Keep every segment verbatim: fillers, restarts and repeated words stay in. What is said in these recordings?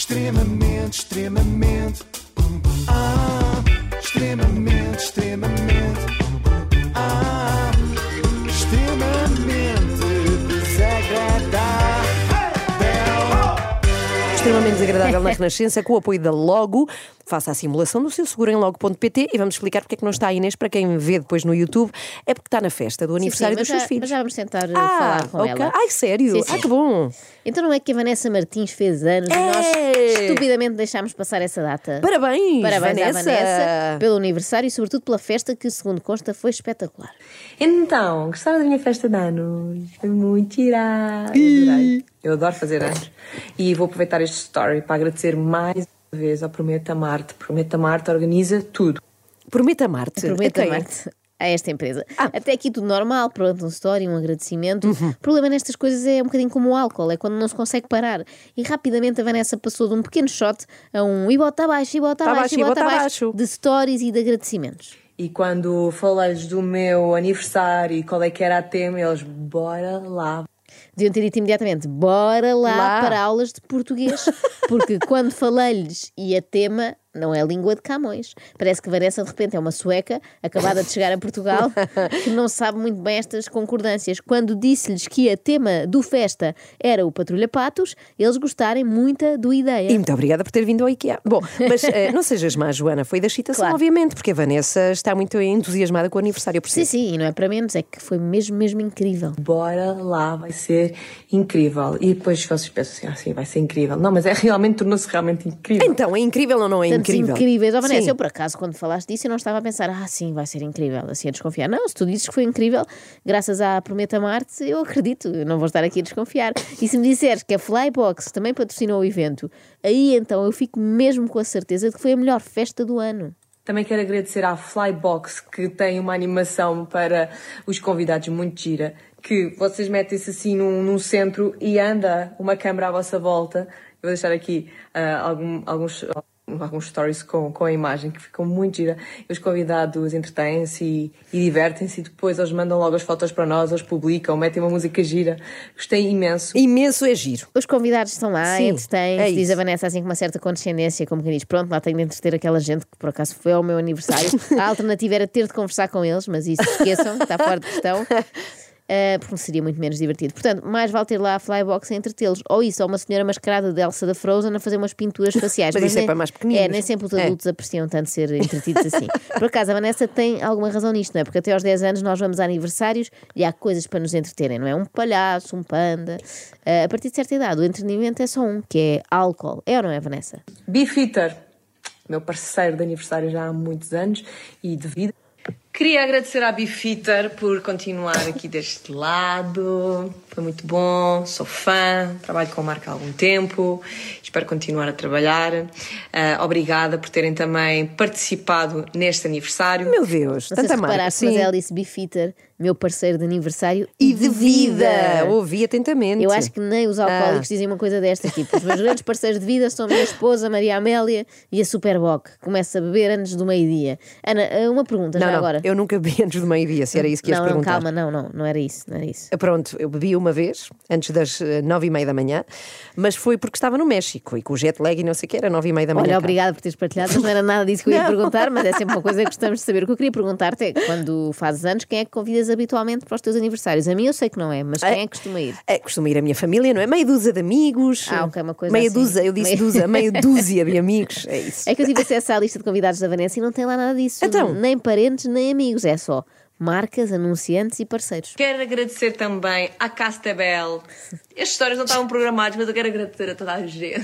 Extremamente, extremamente. Ah, extremamente, extremamente. Ah, extremamente desagradável. Extremamente desagradável na Renascença, com o apoio da Logo. Faça a simulação do seu seguro em logo ponto pt e vamos explicar porque é que não está a Inês. Para quem vê depois no YouTube, é porque está na festa do aniversário sim, sim, dos seus já, filhos. Mas já vamos tentar ah, falar com okay. ela. Ai, sério? Sim, sim. Ah, que bom. Então não é que a Vanessa Martins fez anos é. e nós estupidamente deixámos passar essa data? Parabéns, Parabéns Vanessa. à Vanessa pelo aniversário e sobretudo pela festa que, segundo consta, foi espetacular. Então, gostaram da minha festa de anos? Foi muito irado. Adorei. Eu adoro fazer anos. E vou aproveitar este story para agradecer mais uma vez ao Prometo Amar-te. Prometo Amar-te organiza tudo. Prometo Amar-te. Prometo Amar-te a esta empresa. Ah. Até aqui tudo normal, pronto, um story, um agradecimento. Uhum. O problema nestas coisas é um bocadinho como o álcool, é quando não se consegue parar. E rapidamente a Vanessa passou de um pequeno shot a um e bota abaixo, e bota abaixo, e bota abaixo, de stories e de agradecimentos. E quando falei-lhes do meu aniversário e qual é que era a tema, eles, bora lá. Deviam ter dito imediatamente, bora lá, lá. para aulas de português. Porque quando falei-lhes e a tema não é língua de Camões. Parece que Vanessa de repente é uma sueca acabada de chegar a Portugal que não sabe muito bem estas concordâncias. Quando disse-lhes que a tema do festa era o Patrulha Patos, eles gostarem muito do ideia. E muito obrigada por ter vindo ao IKEA. Bom, mas uh, não sejas má, Joana, foi da excitação, claro. Obviamente, porque a Vanessa está muito entusiasmada com o aniversário. Sim, sim, e não é para menos, é que foi mesmo, mesmo incrível. Bora lá, vai ser incrível. E depois vocês pensam assim, ah, sim, vai ser incrível. Não, mas é realmente, tornou-se realmente incrível. Então, é incrível ou não é Tantos incrível? incríveis. Oh, Vanessa, eu por acaso, quando falaste disso, eu não estava a pensar, ah, sim, vai ser incrível, assim a desconfiar. Não, se tu dizes que foi incrível, graças à Prometo Amar-te, eu acredito, eu não vou estar aqui a desconfiar. E se me disseres que a Flybox também patrocinou o evento, aí então eu fico mesmo com a certeza de que foi a melhor festa do ano. Também quero agradecer à Flybox, que tem uma animação para os convidados muito gira, que vocês metem-se assim num, num centro e anda uma câmara à vossa volta. Eu vou deixar aqui uh, algum, alguns... alguns stories com, com a imagem que ficam muito gira. Os convidados entretêm-se e, e divertem-se e depois eles mandam logo as fotos para nós, eles publicam, metem uma música gira. Gostei imenso. Imenso é giro. Os convidados estão lá, entretêm-se, é diz a Vanessa assim com uma certa condescendência, como quem diz, pronto, lá tenho de entreter aquela gente que por acaso foi ao meu aniversário. A alternativa era ter de conversar com eles, mas isso esqueçam, está fora de questão. Uh, porque seria muito menos divertido. Portanto, mais vale ter lá a Flybox a entretê-los. Ou isso, ou uma senhora mascarada de Elsa da Frozen a fazer umas pinturas faciais. Mas, mas isso nem, é para mais pequeninos. É, nem sempre os adultos é. apreciam tanto ser entretidos assim. Por acaso, a Vanessa tem alguma razão nisto, não é? Porque até aos dez anos nós vamos a aniversários e há coisas para nos entreterem, não é? Um palhaço, um panda. Uh, a partir de certa idade, o entretenimento é só um, que é álcool. É ou não é, Vanessa? Beefeater, meu parceiro de aniversário já há muitos anos e de vida. Queria agradecer à Beefeater por continuar aqui deste lado. Foi muito bom, sou fã, trabalho com a marca há algum tempo, espero continuar a trabalhar. Uh, obrigada por terem também participado neste aniversário. Meu Deus, não tanta sei se marca. Reparaste, mas ela disse Beefeater, meu parceiro de aniversário e de vida. Ouvi atentamente. Eu acho que nem os alcoólicos ah. dizem uma coisa desta, tipo, os meus grandes parceiros de vida são a minha esposa, Maria Amélia, e a Superboc, que começa a beber antes do meio-dia. Ana, uma pergunta não, já não, agora. Eu nunca bebi antes do meio-dia, se era isso que ias não, perguntar. Não, calma, não, não, não era isso, não era isso. Pronto, eu bebi uma vez, antes das nove e meia da manhã, mas foi porque estava no México e com o jet lag e não sei o que, era nove e meia da manhã. Olha, cá. Obrigada por teres partilhado, mas não era nada disso que eu ia perguntar, mas é sempre uma coisa que gostamos de saber. O que eu queria perguntar-te é, quando fazes anos, quem é que convidas habitualmente para os teus aniversários? A mim eu sei que não é, mas quem é, é que costuma ir? É, costuma ir a minha família, não é? Meia dúzia de amigos. Ah, ok, uma coisa Meia assim. dúzia, eu disse meia... dúzia, meia dúzia de amigos, é isso. É que eu tive acesso à lista de convidados da Vanessa e não tem lá nada disso. Então? Nem parentes, nem amigos, é só marcas, anunciantes e parceiros. Quero agradecer também à Castabel. As histórias não estavam programadas, mas eu quero agradecer a toda a gente.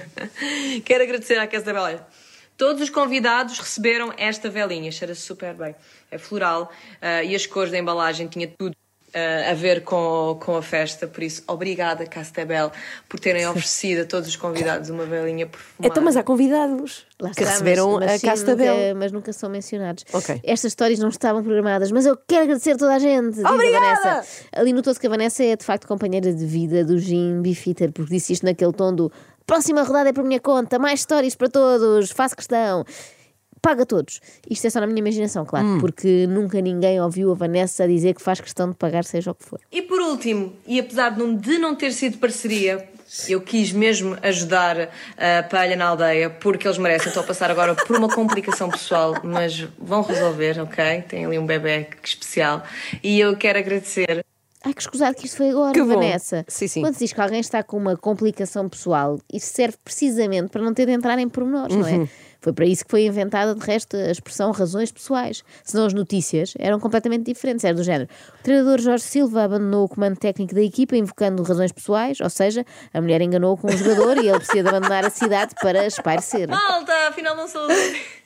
Quero agradecer à Castabel. Todos os convidados receberam esta velinha, cheira-se super bem. É floral uh, e as cores da embalagem tinha tudo uh, a ver com, com a festa, por isso, obrigada, Castabel, por terem oferecido a todos os convidados uma velinha perfumada. Então, mas há convidados Lá que está, receberam mas, mas a Castabel. Nunca, mas nunca são mencionados. Okay. Estas histórias não estavam programadas, mas eu quero agradecer a toda a gente. Diz Obrigada! A Vanessa. Ali notou-se que a Vanessa é de facto companheira de vida do Jim Beefeater, porque disse isto naquele tom do próxima rodada é por minha conta, mais histórias para todos, faço questão. Paga todos. Isto é só na minha imaginação, claro, hum. porque nunca ninguém ouviu a Vanessa dizer que faz questão de pagar seja o que for. E por último, e apesar de não, de não ter sido parceria, Eu quis mesmo ajudar a Paella na Aldeia, porque eles merecem. Estou a passar agora por uma complicação pessoal, mas vão resolver, ok? Tem ali um bebê especial. E eu quero agradecer. Ai, que escusado que isto foi agora, Que bom. Vanessa. Sim, sim. Quando se diz que alguém está com uma complicação pessoal, isso serve precisamente para não ter de entrar em pormenores, não é? Uhum. Foi para isso que foi inventada, de resto, a expressão razões pessoais. Senão as notícias eram completamente diferentes. Era do género: o treinador Jorge Silva abandonou o comando técnico da equipa invocando razões pessoais, ou seja, a mulher enganou com o jogador e ele precisa de abandonar a cidade para espairecer. Malta, afinal não sou...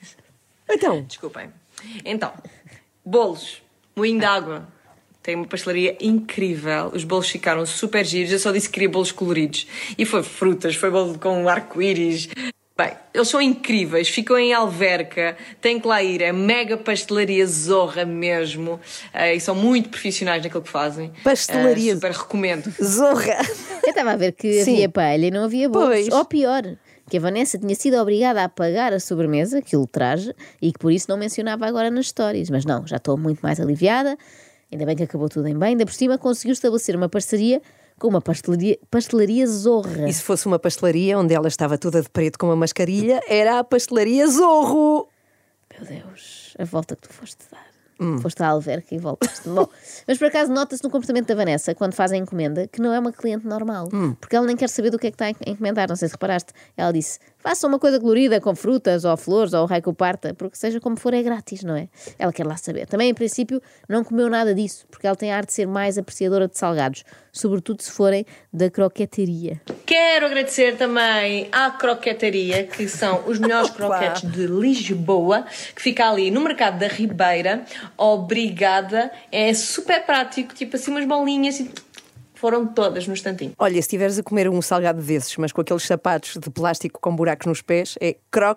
Então, Desculpem. Então, bolos, moinho de água. Tem uma pastelaria incrível. Os bolos ficaram super giros. Eu só disse que queria bolos coloridos. E foi frutas, foi bolo com arco-íris. Bem, eles são incríveis. Ficam em Alverca. Tem que lá ir. É mega pastelaria zorra mesmo. Uh, e são muito profissionais naquilo que fazem. Pastelaria. Uh, super recomendo. zorra. Eu estava a ver que Sim. havia paella e não havia bolos. Pois. Ou pior, que a Vanessa tinha sido obrigada a pagar a sobremesa, aquilo traje, e que por isso não mencionava agora nas stories. Mas não, já estou muito mais aliviada. Ainda bem que acabou tudo em bem. Ainda por cima conseguiu estabelecer uma parceria com uma pastelaria, pastelaria Zorra. E se fosse uma pastelaria onde ela estava toda de preto com uma mascarilha, era a pastelaria Zorro. Meu Deus, a volta que tu foste dar. Hum. Foste à Alverca e voltaste. Bom, mas por acaso nota-se no comportamento da Vanessa, quando faz a encomenda, que não é uma cliente normal. Hum. Porque ela nem quer saber do que é que está a encomendar. Não sei se reparaste. Ela disse: faça uma coisa colorida com frutas ou flores ou raio que o parta, porque seja como for é grátis, não é? Ela quer lá saber. Também, em princípio, não comeu nada disso, porque ela tem a arte de ser mais apreciadora de salgados, sobretudo se forem da croqueteria. Quero agradecer também à croquetaria, que são os melhores croquetes de Lisboa, que fica ali no Mercado da Ribeira. Obrigada, é super prático, tipo assim umas bolinhas e foram todas no instantinho. Olha, se estiveres a comer um salgado desses, mas com aqueles sapatos de plástico com buracos nos pés, é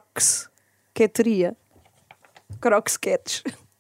croqueteria. Croquetes.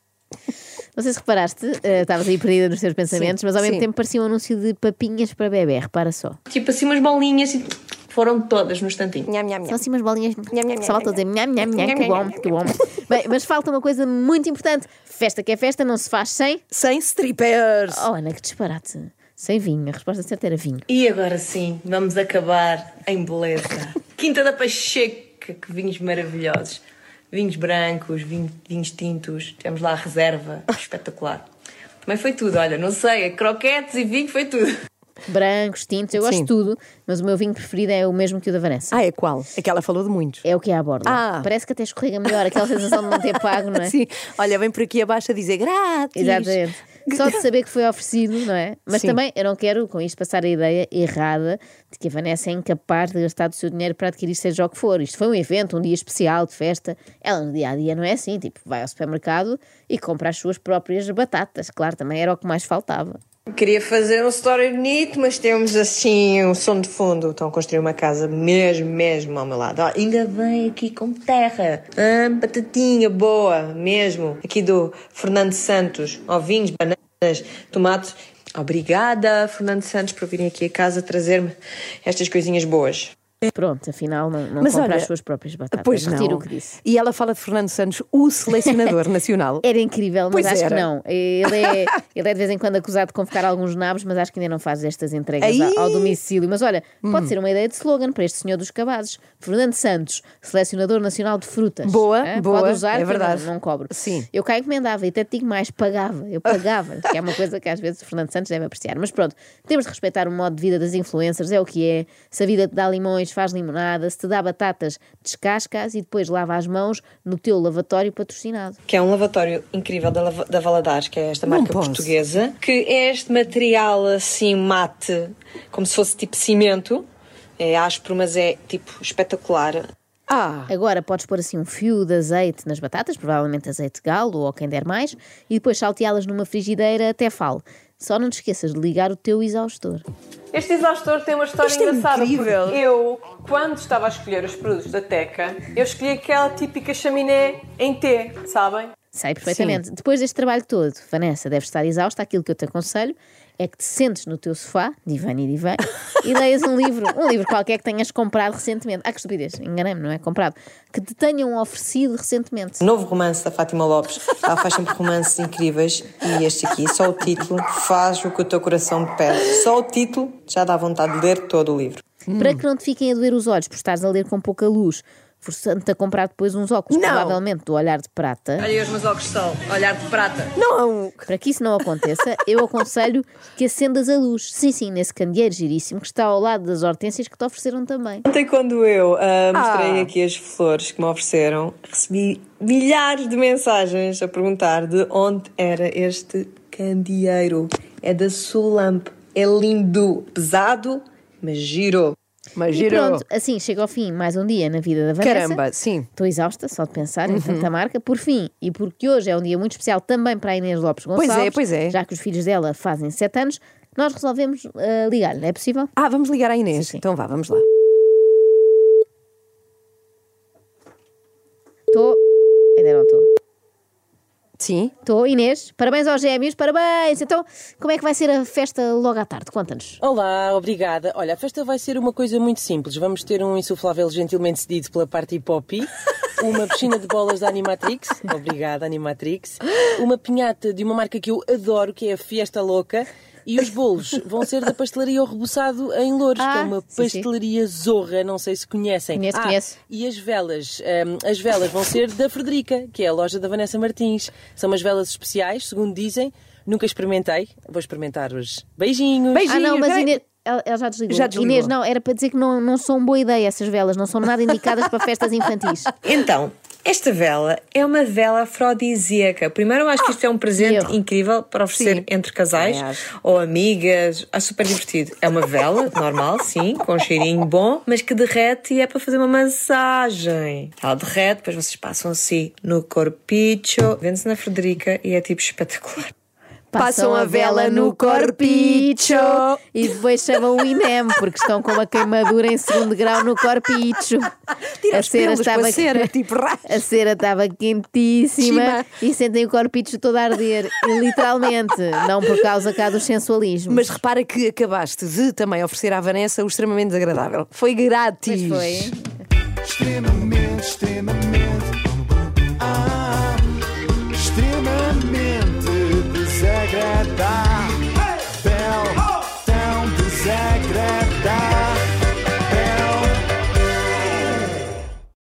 Não sei se reparaste, uh, estavas aí perdida nos teus pensamentos, Sim, mas ao mesmo sim. tempo parecia um anúncio de papinhas para bebê, repara só. Tipo assim umas bolinhas e foram todas no instantinho. Nham, nham, São nham. assim umas bolinhas, Nham, nham, só falta dizer nham, nham, nham, Nham, que nham, bom, que bom. Bem, mas falta uma coisa muito importante. Festa que é festa não se faz sem... Sem strippers. Oh, Ana, que disparate. Sem vinho, a resposta certa era vinho. E agora sim, vamos acabar em beleza. Quinta da Pacheca, que vinhos maravilhosos. Vinhos brancos, vinho- vinhos tintos, temos lá a reserva, espetacular. Também foi tudo, olha, não sei, croquetes e vinho foi tudo. Brancos, tintos, eu gosto Sim. de tudo, mas o meu vinho preferido é o mesmo que o da Vanessa. Ah, é qual? Aquela falou de muitos. É o que é à borda. Ah. Parece que até escorrega melhor, aquela sensação de não ter pago, não é? Sim, olha, vem por aqui abaixo a dizer grátis. Exatamente. Só de saber que foi oferecido, não é? Mas Sim. também eu não quero com isto passar a ideia errada de que a Vanessa é incapaz de gastar o seu dinheiro para adquirir seja o que for. Isto foi um evento, um dia especial de festa. Ela no dia a dia não é assim, tipo, vai ao supermercado e compra as suas próprias batatas. Claro, também era o que mais faltava. Queria fazer um story bonito, mas temos assim um som de fundo. Estão a construir uma casa mesmo, mesmo ao meu lado. Ó, ainda bem aqui com terra. Ah, batatinha boa, mesmo. Aqui do Fernando Santos. Ovinhos, bananas, tomates. Obrigada, Fernando Santos, por virem aqui a casa trazer-me estas coisinhas boas. Pronto, afinal não, não Mas compra olha, as suas próprias batatas. Pois Retiro não. o que disse. E ela fala de Fernando Santos, o selecionador nacional. Era incrível, mas Pois acho era. que não. Ele é, ele é de vez em quando acusado de convocar alguns nabos, mas acho que ainda não faz estas entregas Aí? ao, ao domicílio. Mas olha, Hum. pode ser uma ideia de slogan para este senhor dos cabazes. Fernando Santos, selecionador nacional de frutas. Boa, Hã? boa, Pode usar, é que eu verdade. Não, não cobro. Sim. Eu cá encomendava e até te digo mais, pagava. Eu pagava, que é uma coisa que às vezes o Fernando Santos deve apreciar. Mas pronto, temos de respeitar o modo de vida das influencers, é o que é. Se a vida te dá limões, faz limonada. Se te dá batatas, descasca-as e depois lava as mãos no teu lavatório patrocinado. Que é um lavatório incrível da, Lava- da Valadares, que é esta Não marca posso. portuguesa, que é este material assim mate, como se fosse tipo cimento. É áspero, mas é tipo espetacular. Ah, Agora podes pôr assim um fio de azeite nas batatas, provavelmente azeite de galo ou quem der mais, e depois salteá-las numa frigideira até fale. Só não te esqueças de ligar o teu exaustor. Este exaustor tem uma história Isto é engraçada, incrível. porque eu, quando estava a escolher os produtos da Teca, eu escolhi aquela típica chaminé em T, sabem? Sei perfeitamente. Depois deste trabalho todo, Vanessa, deves estar exausta. Aquilo que eu te aconselho é que te sentes no teu sofá, divã e divã, e leias um livro, um livro qualquer que tenhas comprado recentemente. Ah, que estupidez, enganei-me, não é? Comprado. Que te tenham oferecido recentemente. Novo romance da Fátima Lopes. Ela faz sempre romances incríveis. E este aqui, só o título, faz o que o teu coração pede. Só o título já dá vontade de ler todo o livro. Hum. Para que não te fiquem a doer os olhos por estares a ler com pouca luz, forçando-te a comprar depois uns óculos, Não. provavelmente do olhar de prata. Olha aí os meus óculos de sol, olhar de prata. Não! Para que isso não aconteça, eu aconselho que acendas a luz. Sim, sim, nesse candeeiro giríssimo que está ao lado das hortênsias que te ofereceram também. Ontem, quando eu ah, mostrei Ah. aqui as flores que me ofereceram, recebi milhares de mensagens a perguntar de onde era este candeeiro. É da Sulamp. É lindo, pesado, mas giro. Mas E girou. pronto, assim chega ao fim mais um dia na vida da Vanessa. Caramba, sim. Estou exausta só de pensar em tanta marca. Por fim, e porque hoje é um dia muito especial também para a Inês Lopes Pois Gonçalves, é, pois é. já que os filhos dela fazem sete anos, nós resolvemos uh, ligar-lhe. É possível? Ah, vamos ligar à Inês. Sim, sim. Então vá, vamos lá. Estou. Ainda não estou. Sim. Estou, Inês. Parabéns aos gêmeos, parabéns. Então, como é que vai ser a festa logo à tarde? Conta-nos. Olá, obrigada. Olha, a festa vai ser uma coisa muito simples. Vamos ter um insuflável gentilmente cedido pela Party Poppy, uma piscina de bolas da Animatrix, obrigada Animatrix, uma pinhata de uma marca que eu adoro, que é a Fiesta Louca, e os bolos vão ser da pastelaria O Reboçado em Loures, Ah, que é uma sim, sim. pastelaria zorra, não sei se conhecem. Conheço, ah, conheço. E as velas, hum, as velas vão ser da Frederica, que é a loja da Vanessa Martins. São umas velas especiais, segundo dizem. Nunca experimentei, vou experimentar hoje. Beijinhos! Beijinhos. Ah, não, mas peraí. Inês. Ela, ela já desligou. Já desligou. Inês, não, era para dizer que não, não são boa ideia essas velas, não são nada indicadas para festas infantis. Então, esta vela é uma vela afrodisíaca. Primeiro, eu acho que isto é um presente erro. incrível para oferecer Sim. entre casais Também acho. ou amigas. É super divertido. É uma vela, normal, sim, com um cheirinho bom, mas que derrete e é para fazer uma massagem. Ela derrete, depois vocês passam assim no corpicho. Vende-se na Frederica e é tipo espetacular. Passam a vela no corpicho. E depois chamam o I N E M, porque estão com uma queimadura em segundo grau no corpicho. Tira os pelos com a cera, tipo raios. A cera estava quentíssima Chima. e sentem o corpicho todo a arder. E, literalmente, não por causa cá dos sensualismos. Mas repara que acabaste de também oferecer à Vanessa o extremamente desagradável. Foi grátis. Pois foi. Extremamente, extremamente. Ah, extremamente desagradável.